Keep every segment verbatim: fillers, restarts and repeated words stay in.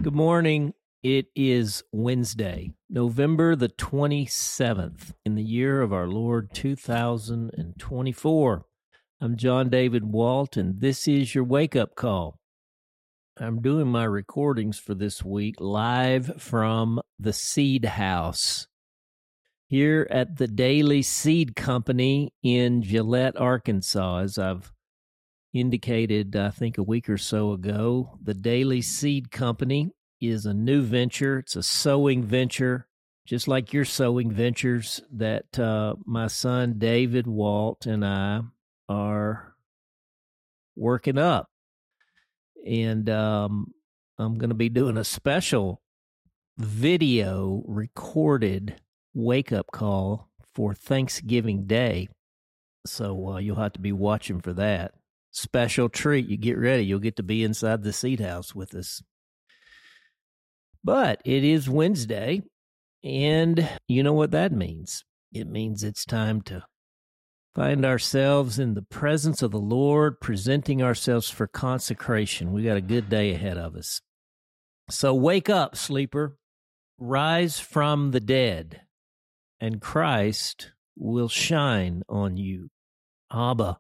Good morning. It is Wednesday, November the twenty-seventh, in the year of our Lord two thousand twenty-four. I'm John David Walt, and this is your wake-up call. I'm doing my recordings for this week live from the Seed House here at the Daily Seed Company in Gillette, Arkansas. As I've indicated, I think a week or so ago, the Daily Seed Company is a new venture. It's a sowing venture, just like your sowing ventures that uh, my son David Walt and I are working up. And um, I'm going to be doing a special video recorded wake-up call for Thanksgiving Day. So uh, you'll have to be watching for that. Special treat. You get ready. You'll get to be inside the Seed House with us. But it is Wednesday, and you know what that means. It means it's time to find ourselves in the presence of the Lord, presenting ourselves for consecration. We got a good day ahead of us. So wake up, sleeper. Rise from the dead, and Christ will shine on you. Abba,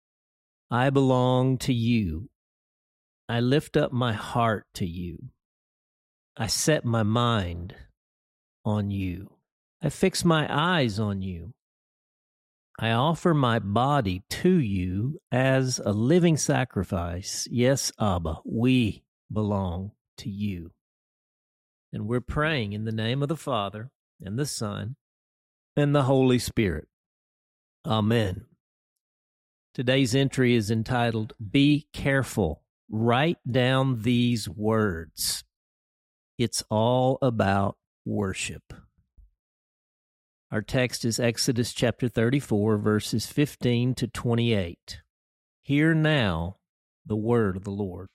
I belong to you. I lift up my heart to you. I set my mind on you. I fix my eyes on you. I offer my body to you as a living sacrifice. Yes, Abba, we belong to you. And we're praying in the name of the Father and the Son and the Holy Spirit. Amen. Today's entry is entitled, Be Careful. Write down these words. It's all about worship. Our text is Exodus chapter thirty-four, verses fifteen to twenty-eight. Hear now the word of the Lord.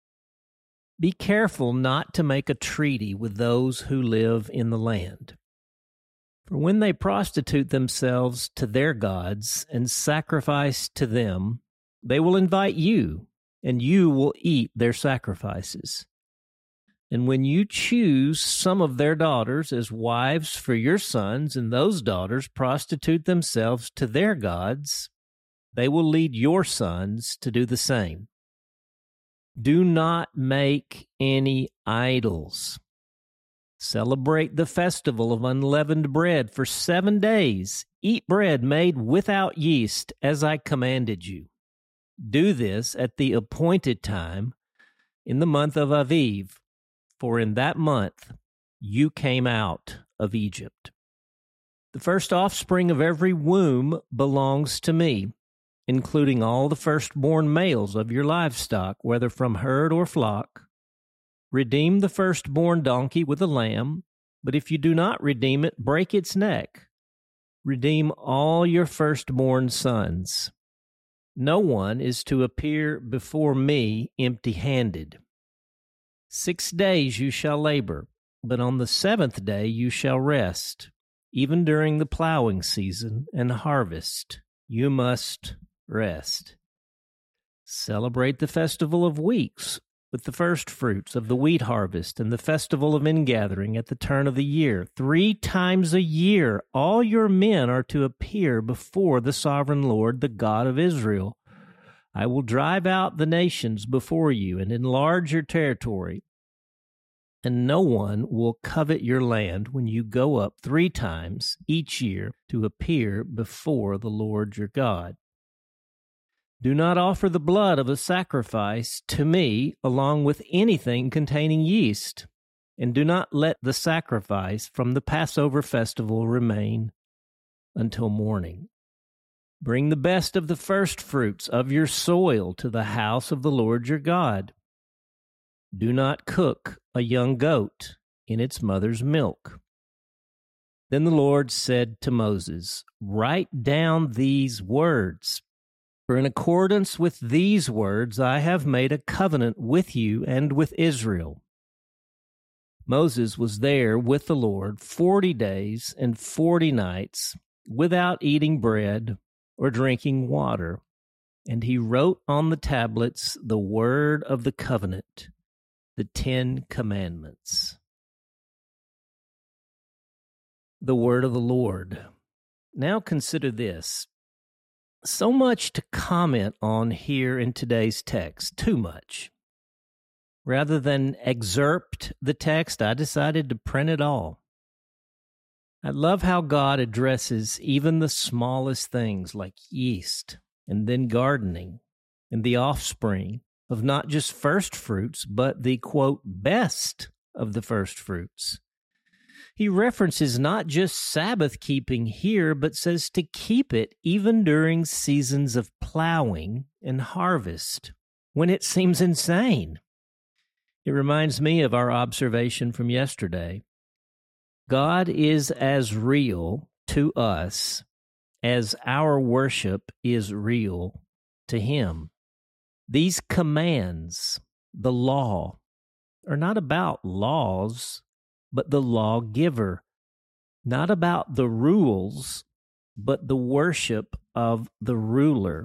Be careful not to make a treaty with those who live in the land. For when they prostitute themselves to their gods and sacrifice to them, they will invite you, and you will eat their sacrifices. And when you choose some of their daughters as wives for your sons, and those daughters prostitute themselves to their gods, they will lead your sons to do the same. Do not make any idols. Celebrate the festival of unleavened bread for seven days. Eat bread made without yeast, as I commanded you. Do this at the appointed time in the month of Aviv, for in that month you came out of Egypt. The first offspring of every womb belongs to me, including all the firstborn males of your livestock, whether from herd or flock. Redeem the firstborn donkey with a lamb, but if you do not redeem it, break its neck. Redeem all your firstborn sons. No one is to appear before me empty-handed. Six days you shall labor, but on the seventh day you shall rest. Even during the plowing season and harvest, you must rest. Celebrate the festival of weeks with the first fruits of the wheat harvest and the festival of ingathering at the turn of the year. Three times a year, all your men are to appear before the sovereign Lord, the God of Israel. I will drive out the nations before you and enlarge your territory, and no one will covet your land when you go up three times each year to appear before the Lord your God. Do not offer the blood of a sacrifice to me along with anything containing yeast, and do not let the sacrifice from the Passover festival remain until morning. Bring the best of the first fruits of your soil to the house of the Lord your God. Do not cook a young goat in its mother's milk. Then the Lord said to Moses, Write down these words, for in accordance with these words I have made a covenant with you and with Israel. Moses was there with the Lord forty days and forty nights without eating bread or drinking water, and he wrote on the tablets the word of the covenant, the Ten Commandments. The word of the Lord. Now consider this. So much to comment on here in today's text, too much. Rather than excerpt the text, I decided to print it all. I love how God addresses even the smallest things like yeast and then gardening and the offspring of not just first fruits, but the, quote, best of the first fruits. He references not just Sabbath keeping here, but says to keep it even during seasons of plowing and harvest, when it seems insane. It reminds me of our observation from yesterday. God is as real to us as our worship is real to Him. These commands, the law, are not about laws, but the lawgiver, not about the rules, but the worship of the ruler.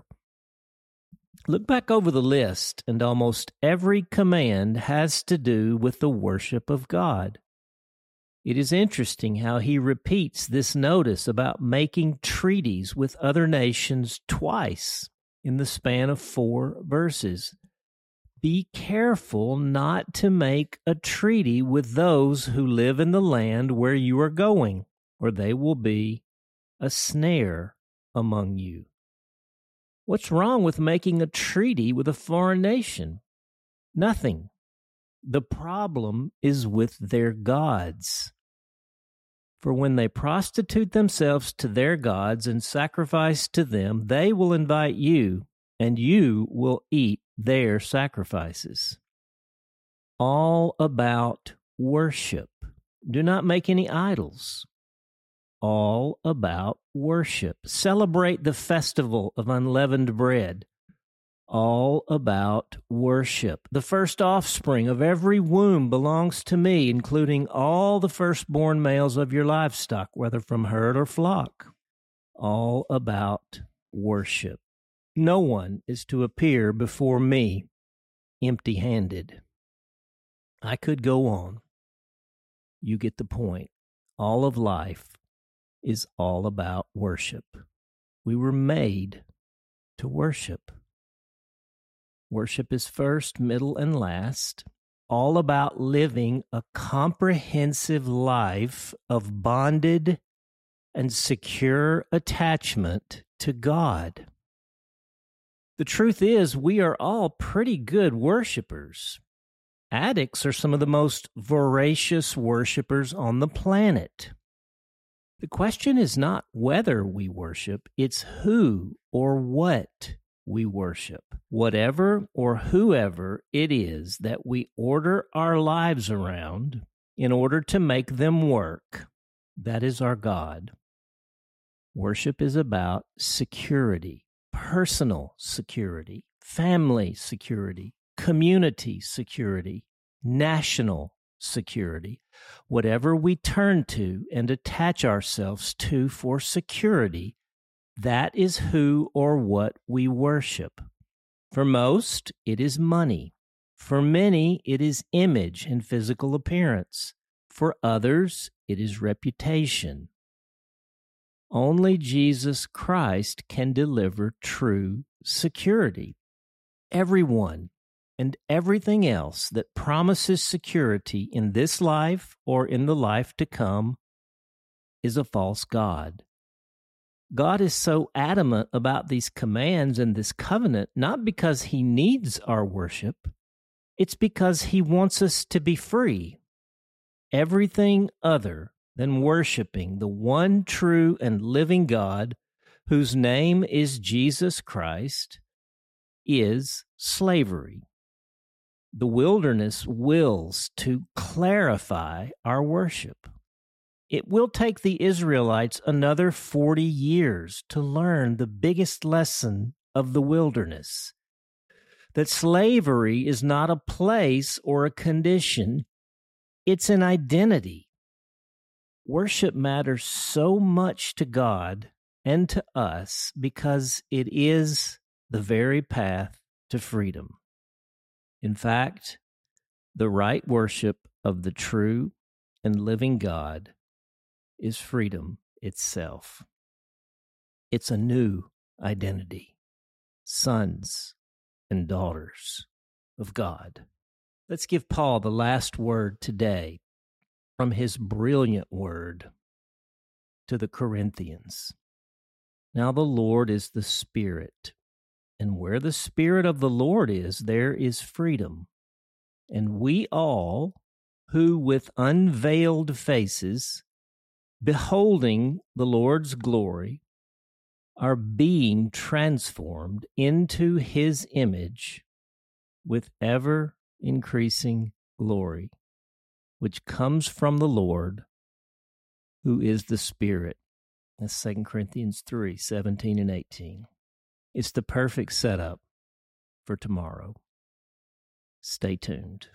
Look back over the list, and almost every command has to do with the worship of God. It is interesting how he repeats this notice about making treaties with other nations twice in the span of four verses. Be careful not to make a treaty with those who live in the land where you are going, or they will be a snare among you. What's wrong with making a treaty with a foreign nation? Nothing. The problem is with their gods. For when they prostitute themselves to their gods and sacrifice to them, they will invite you, and you will eat their sacrifices. All about worship. Do not make any idols. All about worship. Celebrate the festival of unleavened bread. All about worship. The first offspring of every womb belongs to me, including all the firstborn males of your livestock, whether from herd or flock. All about worship. No one is to appear before me empty-handed. I could go on. You get the point. All of life is all about worship. We were made to worship. Worship is first, middle, and last. All about living a comprehensive life of bonded and secure attachment to God. The truth is, we are all pretty good worshipers. Addicts are some of the most voracious worshipers on the planet. The question is not whether we worship, it's who or what we worship. Whatever or whoever it is that we order our lives around in order to make them work, that is our God. Worship is about security. Personal security, family security, community security, national security. Whatever we turn to and attach ourselves to for security, that is who or what we worship. For most, it is money. For many, it is image and physical appearance. For others, it is reputation. Only Jesus Christ can deliver true security. Everyone and everything else that promises security in this life or in the life to come is a false god. God is so adamant about these commands and this covenant, not because he needs our worship, it's because he wants us to be free. Everything other than worshiping the one true and living God, whose name is Jesus Christ, is slavery. The wilderness wills to clarify our worship. It will take the Israelites another forty years to learn the biggest lesson of the wilderness, that slavery is not a place or a condition, it's an identity. Worship matters so much to God and to us because it is the very path to freedom. In fact, The right worship of the true and living God is freedom itself. It's a new identity, sons and daughters of God. Let's give Paul the last word today from his brilliant word to the Corinthians. Now the Lord is the Spirit, and where the Spirit of the Lord is, there is freedom. And we all, who with unveiled faces, beholding the Lord's glory, are being transformed into his image with ever increasing glory, which comes from the Lord, who is the Spirit. That's Second Corinthians three, seventeen and eighteen. It's the perfect setup for tomorrow. Stay tuned.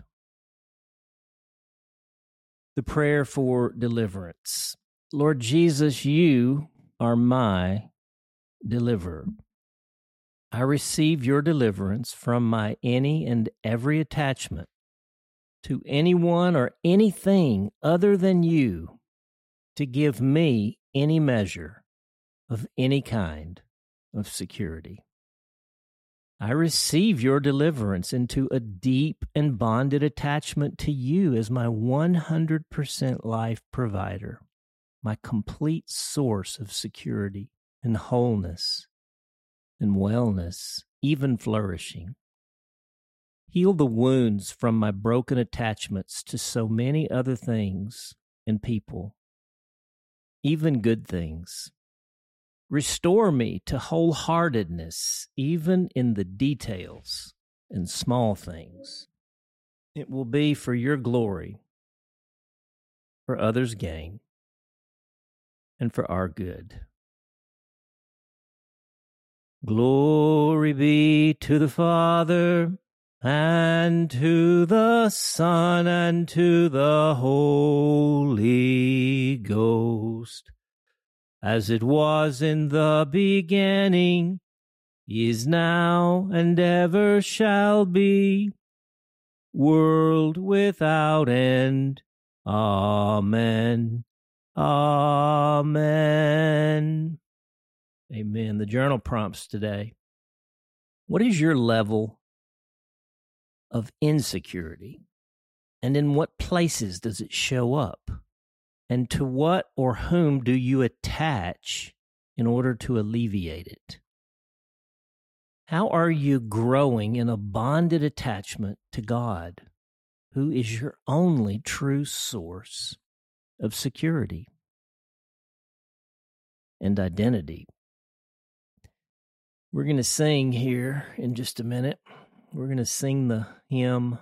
The prayer for deliverance. Lord Jesus, you are my deliverer. I receive your deliverance from my any and every attachment to anyone or anything other than you to give me any measure of any kind of security. I receive your deliverance into a deep and bonded attachment to you as my one hundred percent life provider, my complete source of security and wholeness and wellness, even flourishing. Heal the wounds from my broken attachments to so many other things and people, even good things. Restore me to wholeheartedness, even in the details and small things. It will be for your glory, for others' gain, and for our good. Glory be to the Father, and to the Son, and to the Holy Ghost, as it was in the beginning, is now, and ever shall be, world without end. Amen. Amen. Amen. The journal prompts today. What is your level of insecurity? And in what places does it show up? And to what or whom do you attach in order to alleviate it? How are you growing in a bonded attachment to God, who is your only true source of security and identity? We're going to sing here in just a minute. We're going to sing the hymn,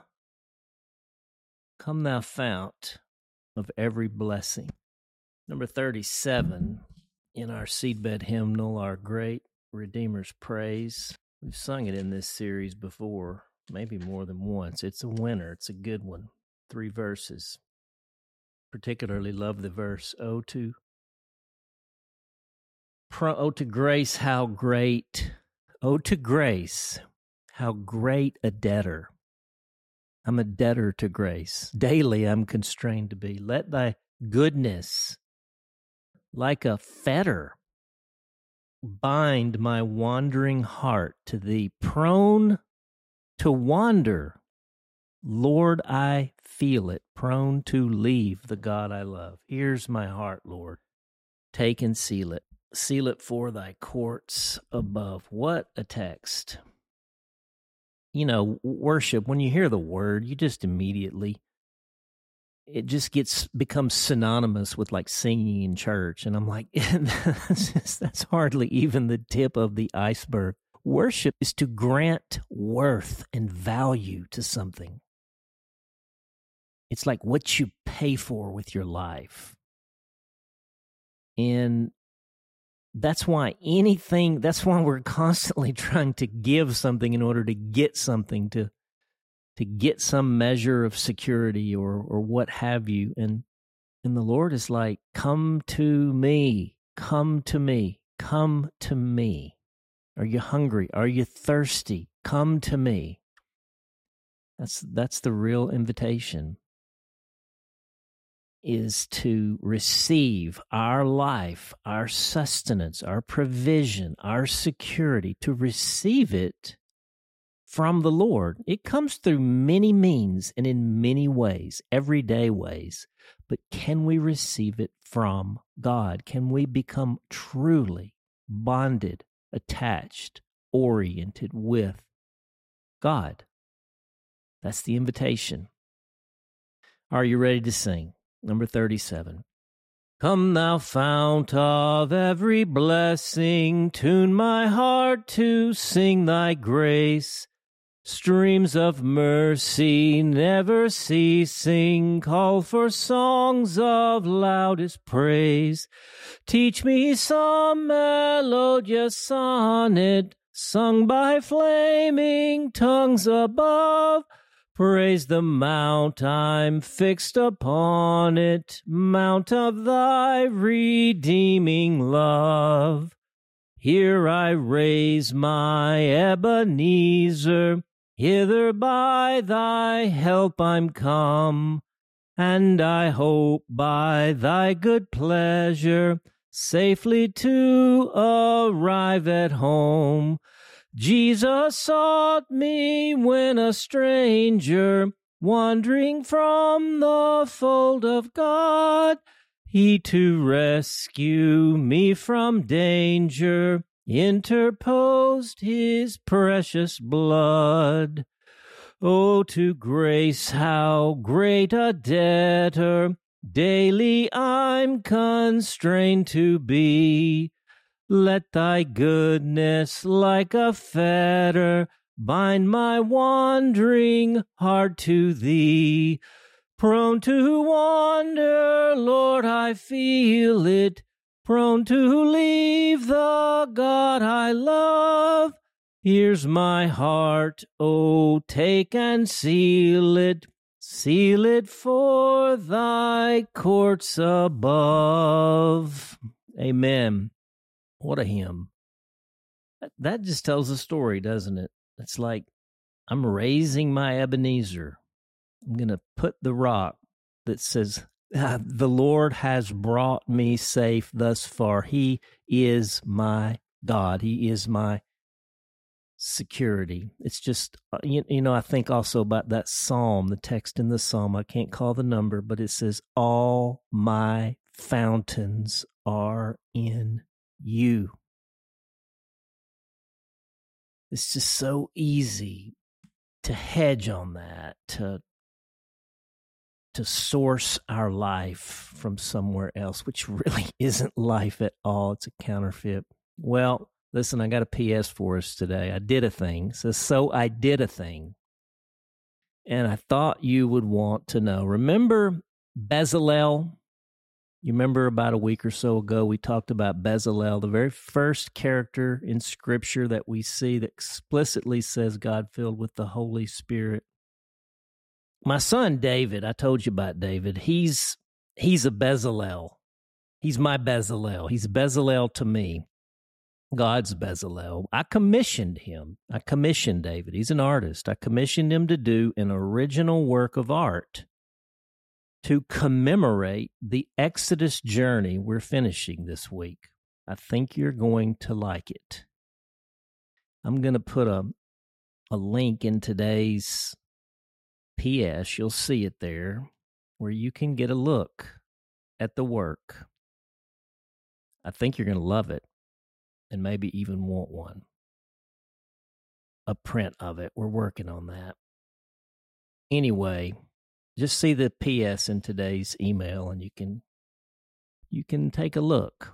Come Thou Fount of Every Blessing. Number thirty-seven in our seedbed hymnal, Our Great Redeemer's Praise. We've sung it in this series before, maybe more than once. It's a winner. It's a good one. Three verses. Particularly love the verse, Oh to, pro, oh to grace, how great, oh to grace, how great a debtor. I'm a debtor to grace. Daily I'm constrained to be. Let thy goodness, like a fetter, bind my wandering heart to thee. Prone to wander, Lord, I feel it. Prone to leave the God I love. Here's my heart, Lord. Take and seal it. Seal it for thy courts above. What a text. You know, worship, when you hear the word, you just immediately, it just gets, becomes synonymous with like singing in church. And I'm like, that's, just, that's hardly even the tip of the iceberg. Worship is to grant worth and value to something. It's like what you pay for with your life. And that's why anything, that's why we're constantly trying to give something in order to get something, to to get some measure of security or or what have you. And and the Lord is like, come to me, come to me, come to me. Are you hungry? Are you thirsty? Come to me. That's that's the real invitation, is to receive our life, our sustenance, our provision, our security, to receive it from the Lord. It comes through many means and in many ways, everyday ways. But can we receive it from God? Can we become truly bonded, attached, oriented with God? That's the invitation. Are you ready to sing? Number thirty-seven. Come, thou fount of every blessing, tune my heart to sing thy grace. Streams of mercy never ceasing, call for songs of loudest praise. Teach me some melodious sonnet, sung by flaming tongues above. Praise the mount I'm fixed upon it, mount of thy redeeming love. Here I raise my Ebenezer, hither by thy help I'm come, and I hope by thy good pleasure safely to arrive at home. Jesus sought me when a stranger, wandering from the fold of God. He to rescue me from danger interposed his precious blood. Oh, to grace how great a debtor daily I'm constrained to be. Let thy goodness like a fetter bind my wandering heart to thee. Prone to wander, Lord, I feel it, prone to leave the God I love. Here's my heart, oh, take and seal it, seal it for thy courts above. Amen. What a hymn. That just tells a story, doesn't it? It's like, I'm raising my Ebenezer. I'm going to put the rock that says, ah, the Lord has brought me safe thus far. He is my God. He is my security. It's just, you, you know, I think also about that psalm, the text in the psalm. I can't call the number, but it says, all my fountains are in you. It's just so easy to hedge on that, to to source our life from somewhere else, which really isn't life at all. It's a counterfeit. Well, listen, I got a P S for us today. I did a thing. It says, so I did a thing. And I thought you would want to know. Remember Bezalel? You remember about a week or so ago, we talked about Bezalel, the very first character in Scripture that we see that explicitly says God filled with the Holy Spirit. My son David, I told you about David. He's he's a Bezalel. He's my Bezalel. He's Bezalel to me. God's Bezalel. I commissioned him. I commissioned David. He's an artist. I commissioned him to do an original work of art to commemorate the Exodus journey we're finishing this week. I think you're going to like it. I'm going to put a a link in today's P S. You'll see it there, where you can get a look at the work. I think you're going to love it and maybe even want one. A print of it. We're working on that. Anyway, just see the P S in today's email and you can you can take a look.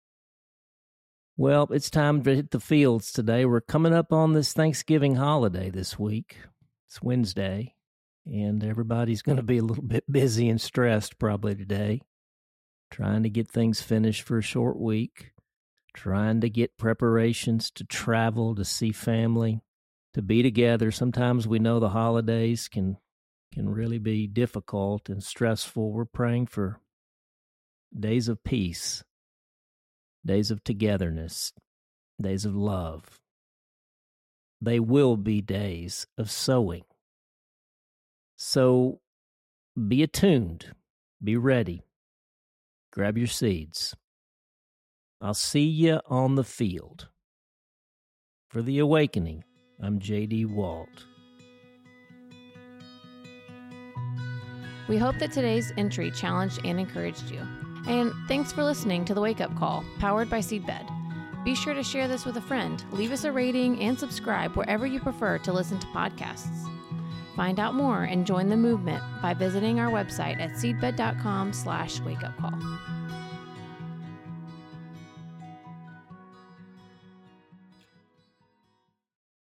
Well, it's time to hit the fields today. We're coming up on this Thanksgiving holiday this week. It's Wednesday, and everybody's going to be a little bit busy and stressed probably today, trying to get things finished for a short week, trying to get preparations to travel, to see family, to be together. Sometimes we know the holidays can can really be difficult and stressful. We're praying for days of peace, days of togetherness, days of love. They will be days of sowing. So be attuned, be ready, grab your seeds. I'll see you on the field. For The Awakening, I'm J D Walt. We hope that today's entry challenged and encouraged you. And thanks for listening to The Wake Up Call, powered by Seedbed. Be sure to share this with a friend, leave us a rating, and subscribe wherever you prefer to listen to podcasts. Find out more and join the movement by visiting our website at seedbed.com slash wakeupcall.